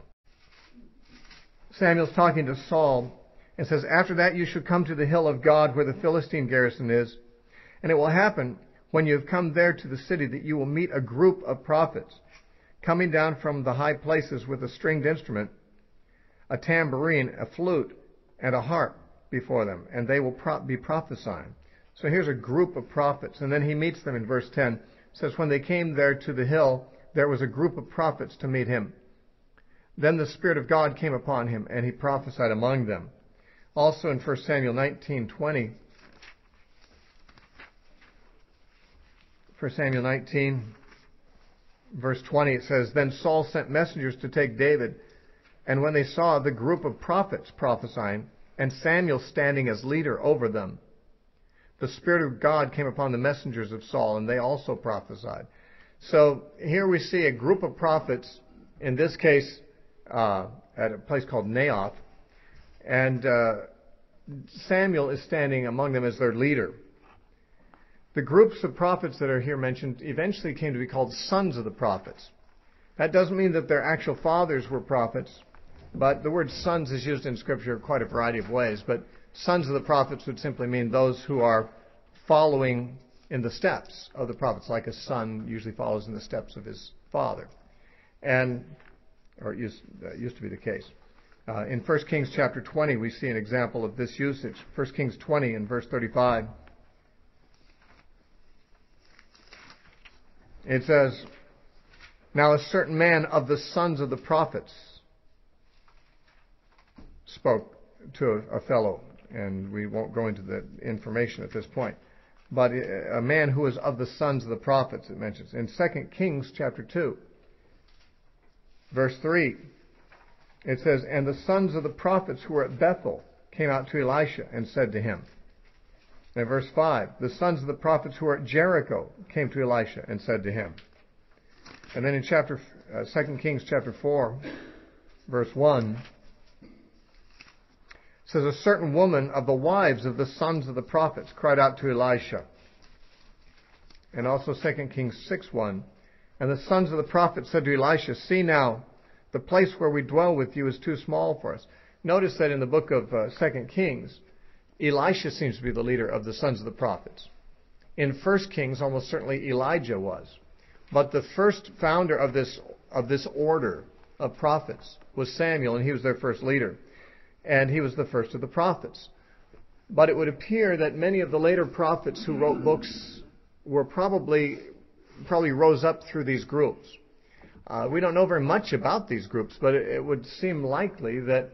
Samuel's talking to Saul and says, after that you shall come to the hill of God where the Philistine garrison is, and it will happen when you have come there to the city that you will meet a group of prophets coming down from the high places with a stringed instrument, a tambourine, a flute, and a harp before them, and they will be prophesying. So here's a group of prophets, and then he meets them in verse 10. It says, when they came there to the hill, there was a group of prophets to meet him. Then the Spirit of God came upon him, and he prophesied among them. Also in 1 Samuel 19:20, 1 Samuel 19, verse 20, it says, then Saul sent messengers to take David, and when they saw the group of prophets prophesying, and Samuel standing as leader over them, the Spirit of God came upon the messengers of Saul, and they also prophesied. So here we see a group of prophets, in this case at a place called Naioth, and Samuel is standing among them as their leader. The groups of prophets that are here mentioned eventually came to be called sons of the prophets. That doesn't mean that their actual fathers were prophets, But the word sons is used in Scripture quite a variety of ways. But sons of the prophets would simply mean those who are following in the steps of the prophets, like a son usually follows in the steps of his father. Or it used to be the case. In 1 Kings chapter 20, we see an example of this usage. 1 Kings 20 and verse 35. It says, "Now a certain man of the sons of the prophets spoke to a fellow," and we won't go into the information at this point, but a man who was of the sons of the prophets, it mentions. In 2 Kings chapter 2, verse 3, it says, "And the sons of the prophets who were at Bethel came out to Elisha and said to him." And verse 5, "The sons of the prophets who were at Jericho came to Elisha and said to him." And then in 2 Kings chapter 4, verse 1, it says, "A certain woman of the wives of the sons of the prophets cried out to Elisha." And also 2 Kings 6:1, "And the sons of the prophets said to Elisha, See now, the place where we dwell with you is too small for us." Notice that in the book of 2 Kings, Elisha seems to be the leader of the sons of the prophets. In 1 Kings, almost certainly Elijah was. But the first founder of this order of prophets was Samuel, and he was their first leader. And he was the first of the prophets. But it would appear that many of the later prophets who wrote books were probably rose up through these groups. We don't know very much about these groups, but it would seem likely that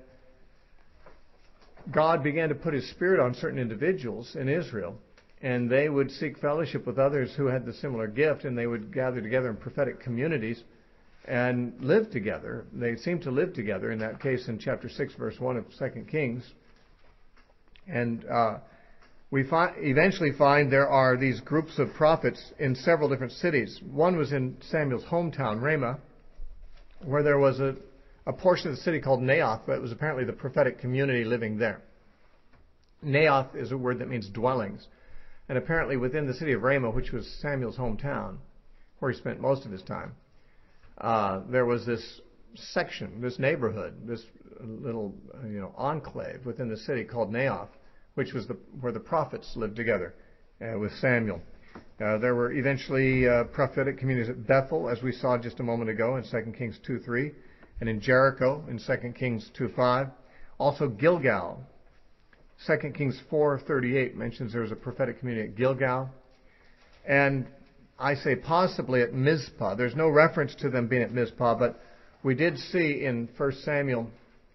God began to put His Spirit on certain individuals in Israel, and they would seek fellowship with others who had the similar gift, and they would gather together in prophetic communities and live together. They seem to live together in that case in chapter 6, verse 1 of 2 Kings. And we eventually find there are these groups of prophets in several different cities. One was in Samuel's hometown, Ramah, where there was a portion of the city called Naioth, but it was apparently the prophetic community living there. Naioth is a word that means dwellings. And apparently within the city of Ramah, which was Samuel's hometown, where he spent most of his time, there was this section, this neighborhood, this little enclave within the city called Naioth, which was where the prophets lived together with Samuel. There were eventually prophetic communities at Bethel, as we saw just a moment ago in 2 Kings 2:3, and in Jericho in 2 Kings 2:5. Also Gilgal. 2 Kings 4:38 mentions there was a prophetic community at Gilgal. And I say possibly at Mizpah. There's no reference to them being at Mizpah, but we did see in 1 Samuel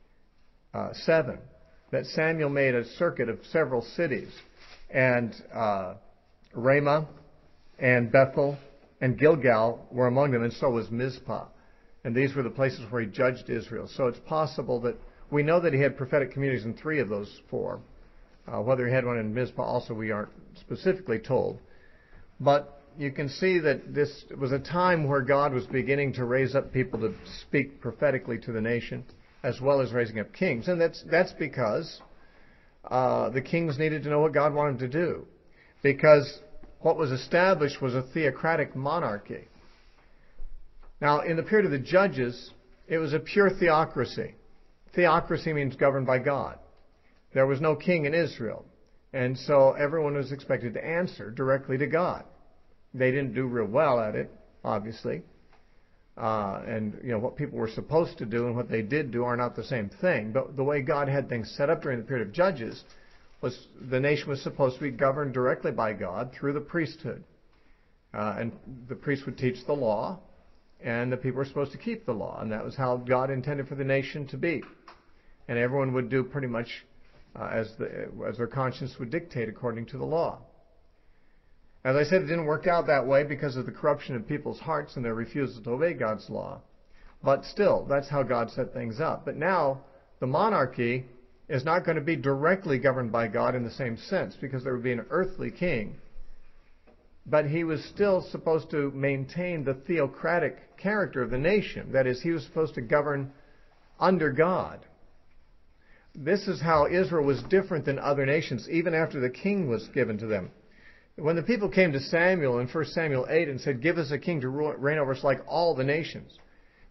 7 that Samuel made a circuit of several cities. And Ramah and Bethel and Gilgal were among them, and so was Mizpah. And these were the places where he judged Israel. So it's possible that we know that he had prophetic communities in 3 of those 4. Whether he had one in Mizpah also we aren't specifically told. But you can see that this was a time where God was beginning to raise up people to speak prophetically to the nation, as well as raising up kings. And that's because the kings needed to know what God wanted them to do. Because what was established was a theocratic monarchy. Now, in the period of the judges, it was a pure theocracy. Theocracy means governed by God. There was no king in Israel. And so everyone was expected to answer directly to God. They didn't do real well at it, obviously. And what people were supposed to do and what they did do are not the same thing. But the way God had things set up during the period of Judges was the nation was supposed to be governed directly by God through the priesthood. And the priest would teach the law, and the people were supposed to keep the law. And that was how God intended for the nation to be. And everyone would do pretty much as their conscience would dictate according to the law. As I said, it didn't work out that way because of the corruption of people's hearts and their refusal to obey God's law. But still, that's how God set things up. But now, the monarchy is not going to be directly governed by God in the same sense, because there would be an earthly king. But he was still supposed to maintain the theocratic character of the nation. That is, he was supposed to govern under God. This is how Israel was different than other nations, even after the king was given to them. When the people came to Samuel in 1 Samuel 8 and said, "Give us a king to reign over us like all the nations,"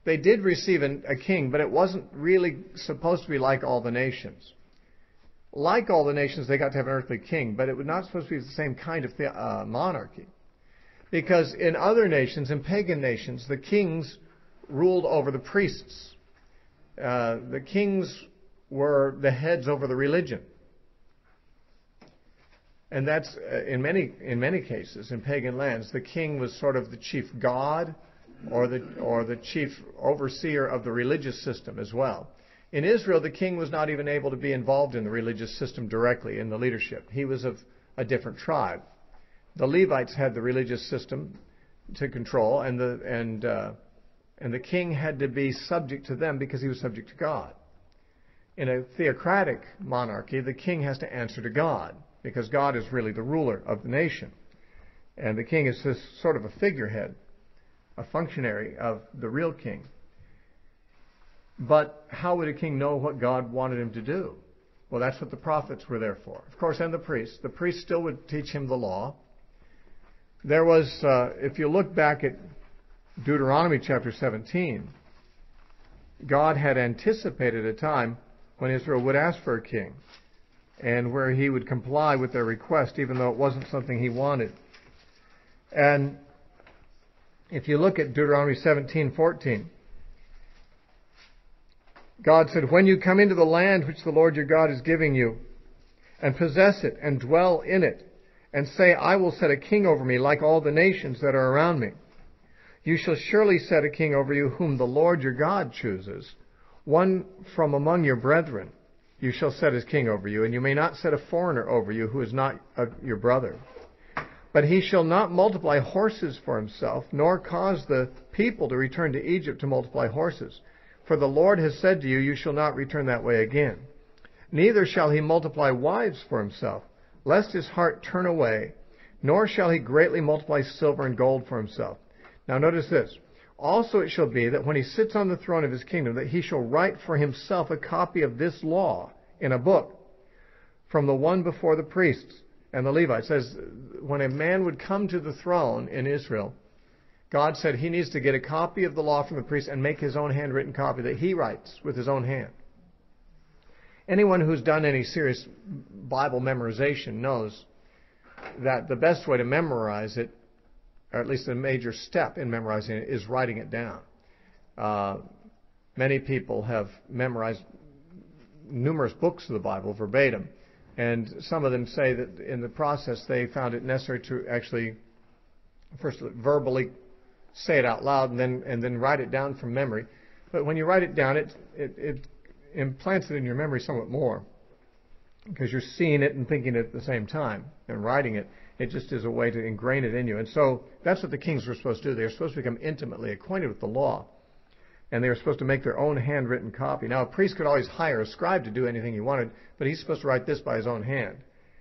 they did receive a king, but it wasn't really supposed to be like all the nations. Like all the nations, they got to have an earthly king, but it was not supposed to be the same kind of monarchy. Because in other nations, in pagan nations, the kings ruled over the priests. The kings were the heads over the religion. And that's, in many cases, in pagan lands, the king was sort of the chief god or the chief overseer of the religious system as well. In Israel, the king was not even able to be involved in the religious system directly in the leadership. He was of a different tribe. The Levites had the religious system to control, and the king had to be subject to them because he was subject to God. In a theocratic monarchy, the king has to answer to God because God is really the ruler of the nation. And the king is this sort of a figurehead, a functionary of the real king. But how would a king know what God wanted him to do? Well, that's what the prophets were there for. Of course, and the priests. The priests still would teach him the law. There was, if you look back at Deuteronomy chapter 17, God had anticipated a time when Israel would ask for a king and where he would comply with their request even though it wasn't something he wanted. And if you look at Deuteronomy 17:14, God said, "When you come into the land which the Lord your God is giving you, and possess it, and dwell in it, and say, I will set a king over me like all the nations that are around me, you shall surely set a king over you whom the Lord your God chooses, one from among your brethren. You shall set as king over you, and you may not set a foreigner over you who is not your brother. But he shall not multiply horses for himself, nor cause the people to return to Egypt to multiply horses. For the Lord has said to you, you shall not return that way again. Neither shall he multiply wives for himself, lest his heart turn away, nor shall he greatly multiply silver and gold for himself." Now notice this. "Also it shall be that when he sits on the throne of his kingdom, that he shall write for himself a copy of this law in a book from the one before the priests and the Levites." It says when a man would come to the throne in Israel, God said he needs to get a copy of the law from the priest and make his own handwritten copy that he writes with his own hand. Anyone who's done any serious Bible memorization knows that the best way to memorize it, or at least a major step in memorizing it, is writing it down. Many people have memorized numerous books of the Bible verbatim, and some of them say that in the process they found it necessary to actually first verbally say it out loud and then write it down from memory. But when you write it down, it implants it in your memory somewhat more because you're seeing it and thinking it at the same time and writing it. It just is a way to ingrain it in you. And so that's what the kings were supposed to do. They were supposed to become intimately acquainted with the law, and they were supposed to make their own handwritten copy. Now, a priest could always hire a scribe to do anything he wanted, but he's supposed to write this by his own hand.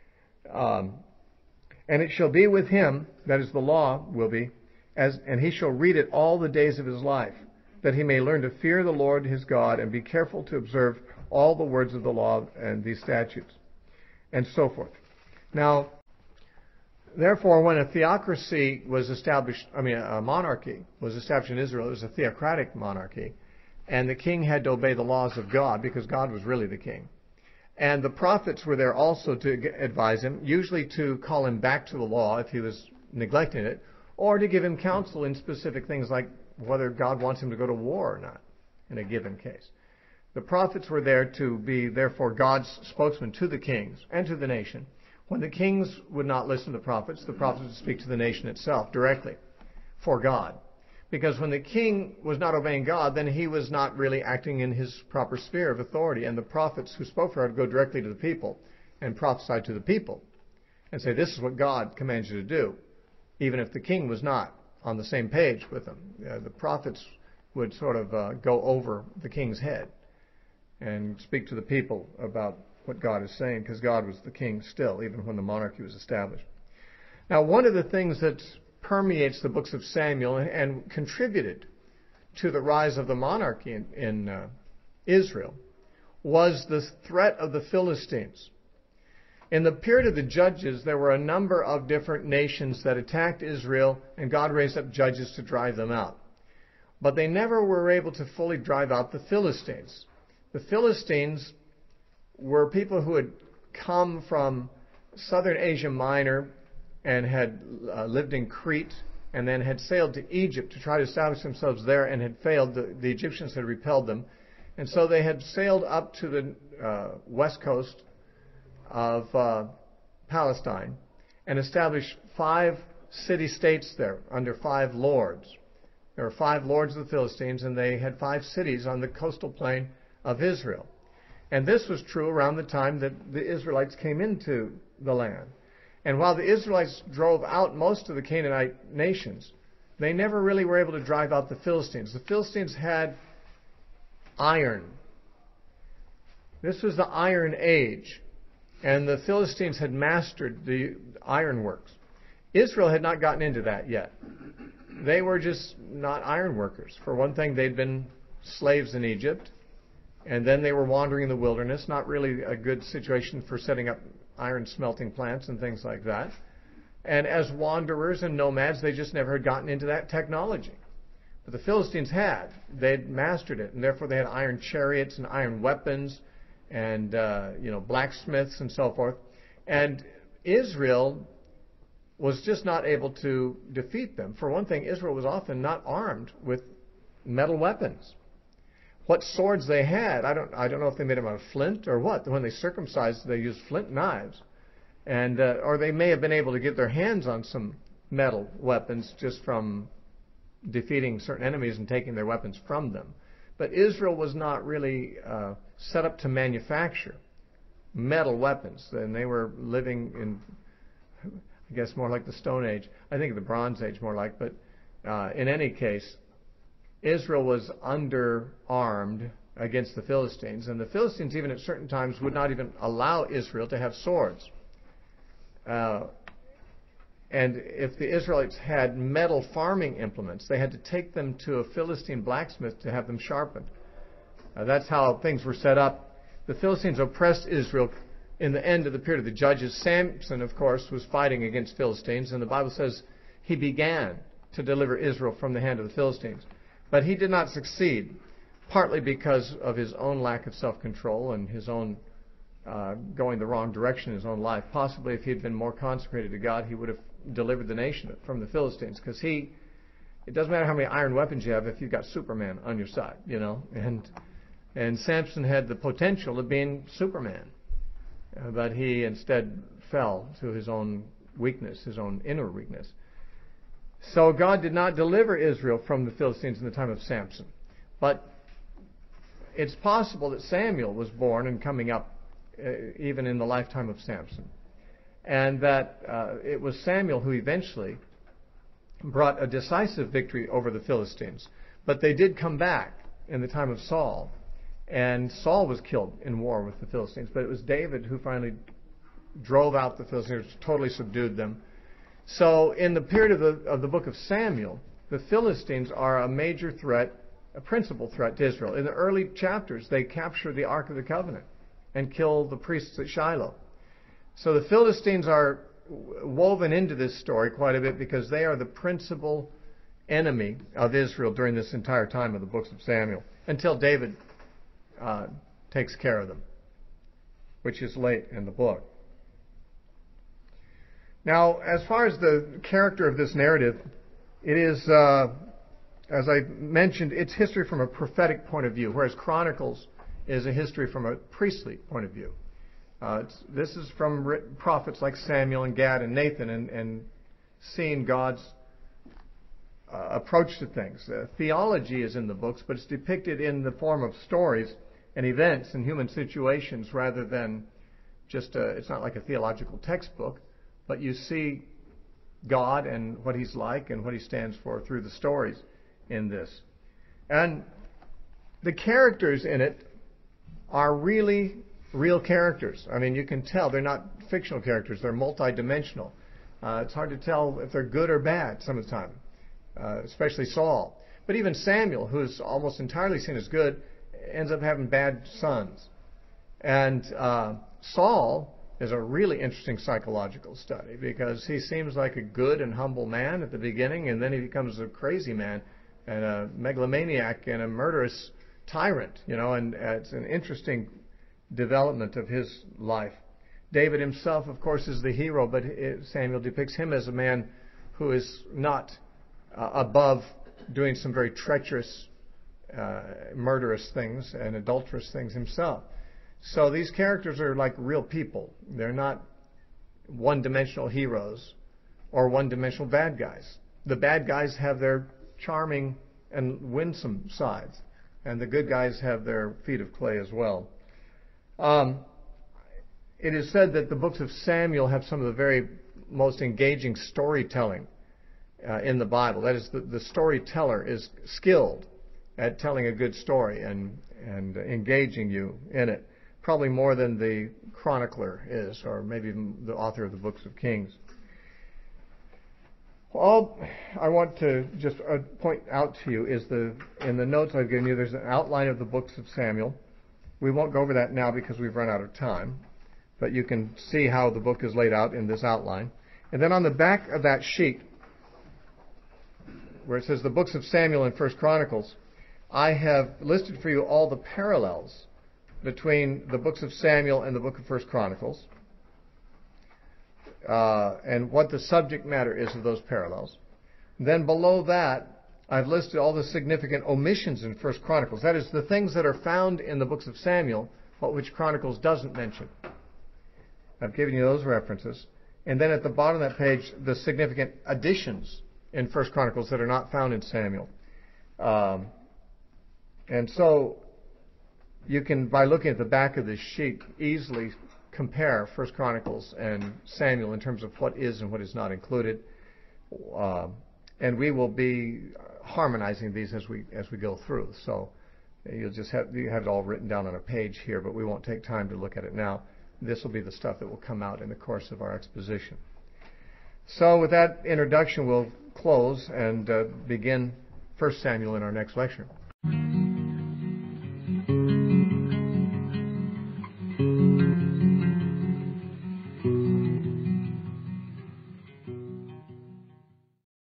"And it shall be with him," that is, the law will be, "and he shall read it all the days of his life, that he may learn to fear the Lord his God and be careful to observe all the words of the law and these statutes," and so forth. Now, therefore, when a theocracy was established, a monarchy was established in Israel, it was a theocratic monarchy, and the king had to obey the laws of God because God was really the king. And the prophets were there also to advise him, usually to call him back to the law if he was neglecting it, or to give him counsel in specific things like whether God wants him to go to war or not in a given case. The prophets were there to be, therefore, God's spokesman to the kings and to the nation. When the kings would not listen to the prophets would speak to the nation itself directly for God. Because when the king was not obeying God, then he was not really acting in his proper sphere of authority. And the prophets who spoke for God would go directly to the people and prophesy to the people and say, this is what God commands you to do, even if the king was not on the same page with them. The prophets would sort of go over the king's head and speak to the people about what God is saying, because God was the king still, even when the monarchy was established. Now, one of the things that permeates the books of Samuel and contributed to the rise of the monarchy in Israel was the threat of the Philistines. In the period of the judges, there were a number of different nations that attacked Israel, and God raised up judges to drive them out. but they never were able to fully drive out the Philistines. The Philistines were people who had come from southern Asia Minor and had lived in Crete and then had sailed to Egypt to try to establish themselves there and had failed. The Egyptians had repelled them. And so they had sailed up to the west coast of Palestine and established 5 city-states there under 5 lords. There were 5 lords of the Philistines, and they had 5 cities on the coastal plain of Israel. And this was true around the time that the Israelites came into the land. And while the Israelites drove out most of the Canaanite nations, they never really were able to drive out the Philistines. The Philistines had iron. This was the Iron Age, and the Philistines had mastered the ironworks. Israel had not gotten into that yet. They were just not iron workers. For one thing, they'd been slaves in Egypt, and then they were wandering in the wilderness, not really a good situation for setting up iron smelting plants and things like that. And as wanderers and nomads, they just never had gotten into that technology. But the Philistines had. They'd mastered it, and therefore they had iron chariots and iron weapons and blacksmiths and so forth. And Israel was just not able to defeat them. For one thing, Israel was often not armed with metal weapons. What swords they had, I don't know if they made them out of flint or what. When they circumcised, they used flint knives, and or they may have been able to get their hands on some metal weapons just from defeating certain enemies and taking their weapons from them. But Israel was not really set up to manufacture metal weapons, and they were living in, I guess, more like the Stone Age. I think the Bronze Age more like, but in any case, Israel was underarmed against the Philistines, and the Philistines even at certain times would not even allow Israel to have swords. And if the Israelites had metal farming implements, they had to take them to a Philistine blacksmith to have them sharpened. That's how things were set up. The Philistines oppressed Israel in the end of the period of the Judges. Samson, of course, was fighting against Philistines, and the Bible says he began to deliver Israel from the hand of the Philistines. But he did not succeed, partly because of his own lack of self-control and his own going the wrong direction in his own life. Possibly if he had been more consecrated to God, he would have delivered the nation from the Philistines, because it doesn't matter how many iron weapons you have if you've got Superman on your side, and Samson had the potential of being Superman, but he instead fell to his own weakness, his own inner weakness. So God did not deliver Israel from the Philistines in the time of Samson. But it's possible that Samuel was born and coming up even in the lifetime of Samson. And that it was Samuel who eventually brought a decisive victory over the Philistines. But they did come back in the time of Saul. And Saul was killed in war with the Philistines. But it was David who finally drove out the Philistines, totally subdued them. So in the period of the book of Samuel, the Philistines are a major threat, a principal threat to Israel. In the early chapters, they capture the Ark of the Covenant and kill the priests at Shiloh. So the Philistines are woven into this story quite a bit because they are the principal enemy of Israel during this entire time of the books of Samuel, until David takes care of them, which is late in the book. Now, as far as the character of this narrative, it is, as I mentioned, it's history from a prophetic point of view, whereas Chronicles is a history from a priestly point of view. This is from prophets like Samuel and Gad and Nathan, and seeing God's approach to things. Theology is in the books, but it's depicted in the form of stories and events and human situations rather than just it's not like a theological textbook, but you see God and what He's like and what He stands for through the stories in this. And the characters in it are really real characters. I mean, you can tell they're not fictional characters. They're multidimensional. It's hard to tell if they're good or bad some of the time, especially Saul. But even Samuel, who's almost entirely seen as good, ends up having bad sons. And Saul is a really interesting psychological study because he seems like a good and humble man at the beginning, and then he becomes a crazy man and a megalomaniac and a murderous tyrant, and it's an interesting development of his life. David himself, of course, is the hero, but Samuel depicts him as a man who is not above doing some very treacherous, murderous things and adulterous things himself. So these characters are like real people. They're not one-dimensional heroes or one-dimensional bad guys. The bad guys have their charming and winsome sides, and the good guys have their feet of clay as well. It is said that the books of Samuel have some of the very most engaging storytelling in the Bible. That is, the storyteller is skilled at telling a good story and engaging you in it, probably more than the chronicler is, or maybe even the author of the books of Kings. All I want to just point out to you is in the notes I've given you, there's an outline of the books of Samuel. We won't go over that now because we've run out of time, but you can see how the book is laid out in this outline. And then on the back of that sheet, where it says the books of Samuel and First Chronicles, I have listed for you all the parallels between the books of Samuel and the book of First Chronicles, and what the subject matter is of those parallels. Then below that, I've listed all the significant omissions in First Chronicles. That is, the things that are found in the books of Samuel, but which Chronicles doesn't mention. I've given you those references. And then at the bottom of that page, the significant additions in First Chronicles that are not found in Samuel. And so you can, by looking at the back of this sheet, easily compare First Chronicles and Samuel in terms of what is and what is not included. And we will be harmonizing these as we go through. So you have it all written down on a page here, but we won't take time to look at it now. This will be the stuff that will come out in the course of our exposition. So with that introduction, we'll close and begin 1 Samuel in our next lecture.